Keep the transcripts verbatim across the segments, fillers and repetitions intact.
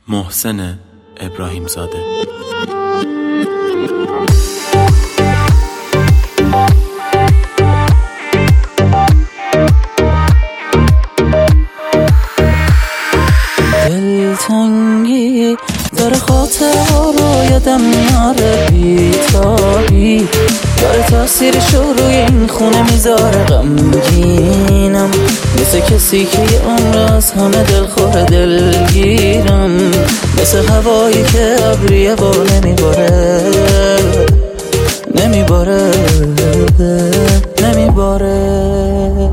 محسن ابراهیم زاده. دلتنگی داره خاطرها رو یادم میاره، بیتابی داره تاثیرش رو روی این خونه میذاره. غمگینم مثل کسی که یه عمر از همه دلخوره، دلگیرم مثل هوایی که ابریه با نمیباره نمیباره نمیباره.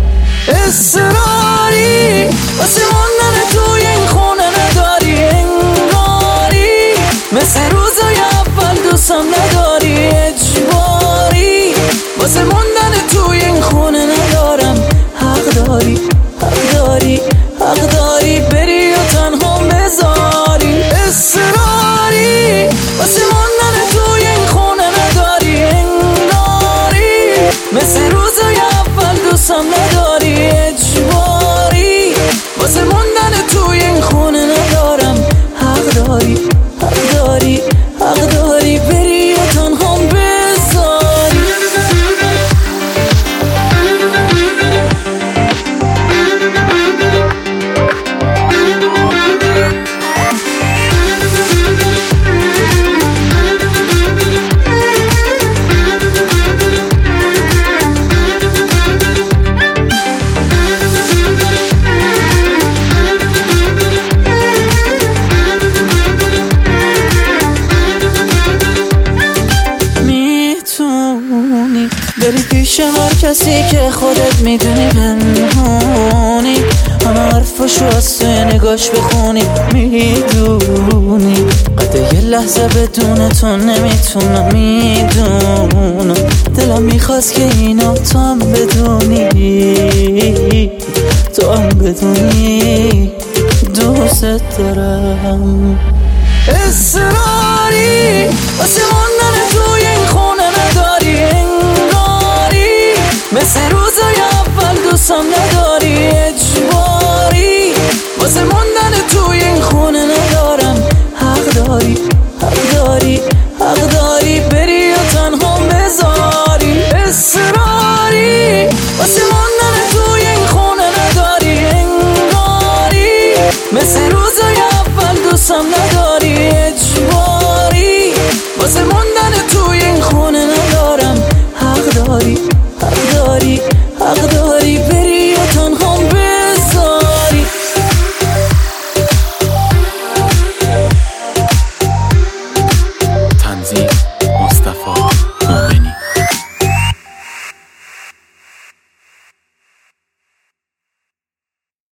اصراری واسه موندن توی این خونه نداری، انگاری مثل روزای اول دوستم نداری، اجباری واسه موندن توی این خونه ندارم. حق داری حق داری حق داری بری و تنها بذاری. اصراری واسه موندن توی این خونه نداری، انگاری مثل روزای اول دوستم نداری، اجباری واسه موندن توی این خونه ندارم. حق داری حق داری حق داری بری و تنها بذاری. بری پیش هر کسی که خودت میدونی پنهونی، همه حرفاشو از توی نگاش بخونی، میدونی قد یه لحظه بدون تو نمیتونم، میدونم دلم میخواست که اینا تو هم بدونی، تو هم بدونی دوست دارم. اصراری واسه موندن توی این خونه نداری، انگاری مثل روزای اول دوستم نداری، اجباری واسه موندن توی این خونه ندارم. حق داری حق داری حق داری بری و تنها بذاری. اصراری واسه موندن توی این خونه نداری، انگاری مثل روزای اول دوستم نداری، اجباری واسه موندن